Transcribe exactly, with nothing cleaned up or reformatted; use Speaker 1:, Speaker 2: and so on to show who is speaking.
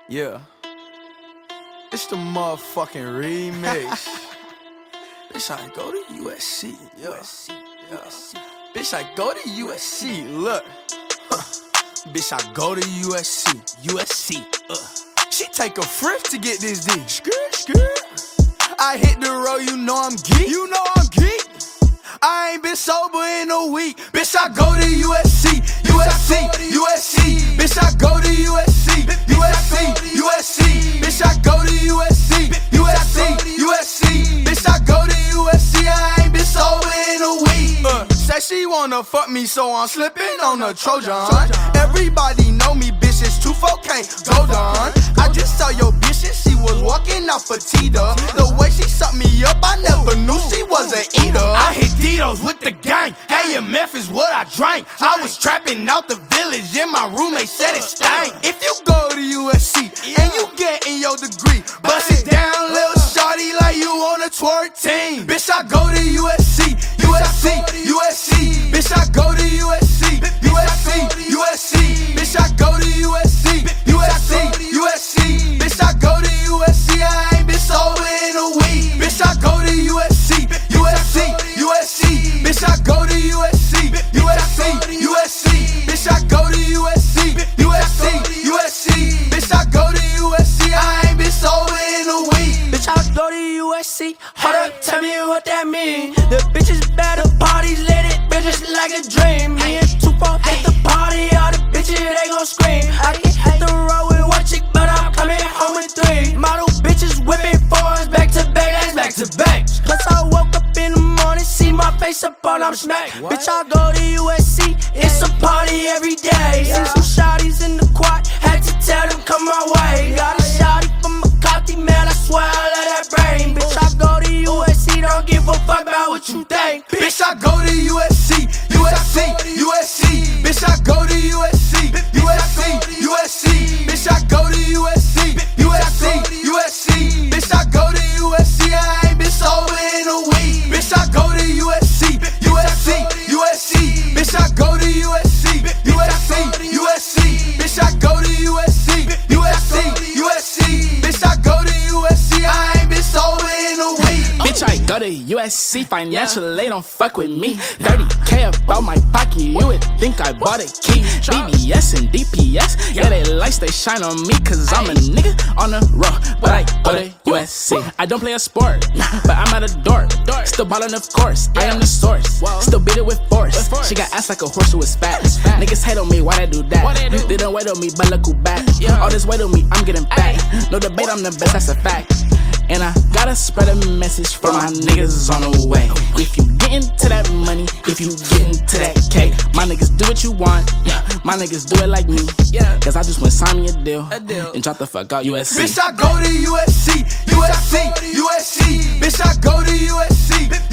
Speaker 1: Yeah. It's the motherfucking remix. Bitch, I go to U S C. Yeah. Yeah. Bitch, I go to U S C. Look. Huh. Bitch, I go to U S C. U S C. Uh. She take a frisk to get this D. Skirt, skirt. I hit the road, you know I'm geek. You know I'm geek. I ain't been sober in a week. Bitch, I go to U S C. U S C. U S C. Bitch, I go to U S C. U S C. U S C. Bitch, I go to U S C. U S C. U S C. Bitch, I go to U S C. I ain't been sober in a week. Uh, say she wanna fuck me, so I'm slipping on the Trojan. Everybody know me, bitch, it's two four K, go down. I just saw your bitch and she was walking off a Tita. The way she sucked me up, I never knew she was an eater. I hit Ditos with the gang, A M F is what I drank. I was trapping out the village and my roommate said it stank. If you go to U S C and you getting your degree, bust it down, little shawty, like you on a twerk team. Bitch, I go to U S C, U S C, U S C. Bitch, I go to U S C, U S C, U S C. Bitch, I go to U S C, U S C, U S C. Bitch, I go to U S C, I ain't been sober in a week. Bitch, I go to U S C, U S C, U S C. Bitch, I go to U S C, U S C, U S C. Bitch, I go to U S C, U S C, U S C. Bitch, I go to U S C, I ain't been sober in a week.
Speaker 2: Bitch, I go to U S C. Hold up, tell me what that mean. The bitches better parties lit it, bitches like a dream. Me and Tupac at the party, all the bitches they gon' scream. I can hit the road with one chick, but I'm coming home with three. Model bitches whipping fours back to back, that's back to back. Cause I woke up in the morning, see my face up all I'm smacked. Bitch, I go to U S C, it's a party every day. See some shawties in the quad, had to tell them come my way. Got a shawty from McCarthy, man, I swear I love that brain. Bitch, I go to U S C, don't give a fuck about what you think.
Speaker 1: Bitch, I go to U S C, U S C, U S C. Bitch, I go to U S C, U S C, U S C. Bitch, I go to U S C, U S C, U S C. Bitch, I go to U S C, I ain't been sober in a week. Bitch, I go to U S C, U S C, U S C. Bitch, I go to U S C, U S C, U S C. Bitch, I go to U S C, U S C, U S C. Bitch, I go to U S C, I ain't been sober in a week.
Speaker 3: Bitch, I go to U S C, financially don't fuck with me. thirty K about my pocket, you would think I bought a key. B B S and D P S, yeah, they lights, they shine on me. Cause I'm a nigga on the road, but I go to U S C. I don't play a sport, but I'm at a door. Still ballin', of course, I am the source. Still beat it with force, she got ass like a horse who is fat. Niggas hate on me, why they do that? They don't wait on me, but look who back. All this weight on me, I'm getting back. No debate, I'm the best, that's a fact. And I gotta spread a message for my niggas on the way. If you get into that money, if you get into that cake, my niggas do what you want, yeah. My niggas do it like me, yeah. Cause I just went sign me a deal, a deal. And drop the fuck out U S C.
Speaker 1: Bitch, I go to U S C, U S C, U S C. Bitch, I go to U S C,